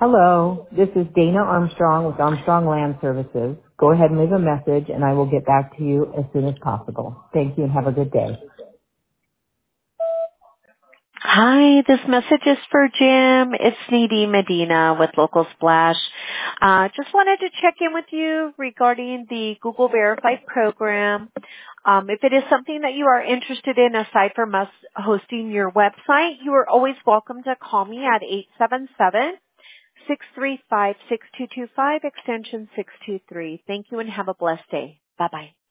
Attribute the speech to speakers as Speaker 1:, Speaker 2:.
Speaker 1: Hello, this is Dana Armstrong with Armstrong Land Services. Go ahead and leave a message and I will get back to you as soon as possible. Thank you and have a good day.
Speaker 2: Hi, this message is for Jim. It's Nadine Medina with Local Splash. Just wanted to check in with you regarding the Google Verified program. If it is something that you are interested in aside from us hosting your website, you are always welcome to call me at 877-635-6225 extension 623. Thank you and have a blessed day. Bye-bye.